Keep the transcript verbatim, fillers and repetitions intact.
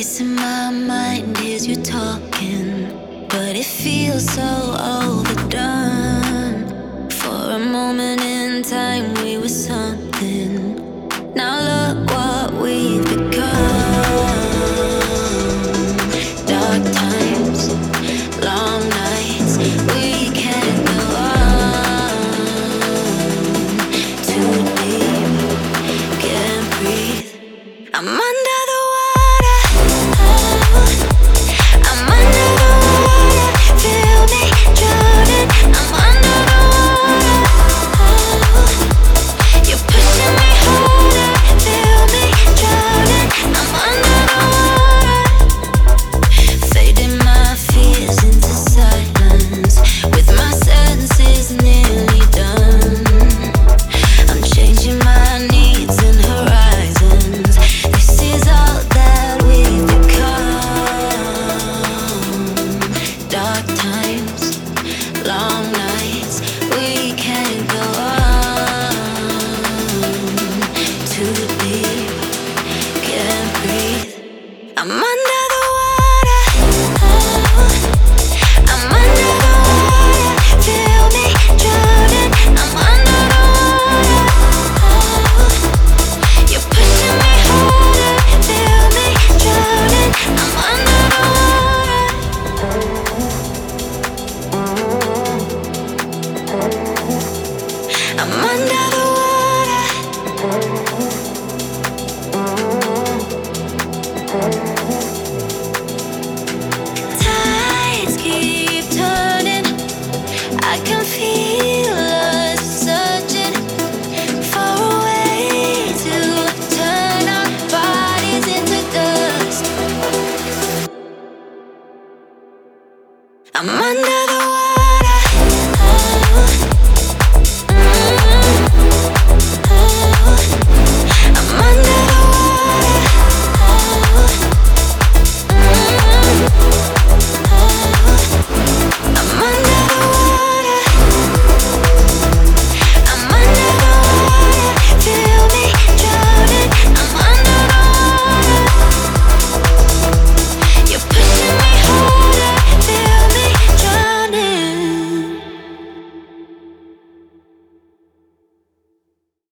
voice in my mind hears you talking, but it feels so overdone. For a moment in time, we were something. Now look what we've become. Dark times, long nights, we can't go on. Too deep, can't breathe. I'm under the water. I'm under the water. Feel me drowning. I'm under the water. You're pushing me harder. Feel me drowning. I'm under the water. Fading my fears into silence. With my senses nearly done. I'm changing my needs and horizons. This is all that we've become. Dark times, long nights, we can't go on. Too deep, can't breathe. I'm under the water. I'm under the water. Feel me drowning. I'm under the water. You're pushing me harder. Feel me drowning. I'm under the water. I'm under the water.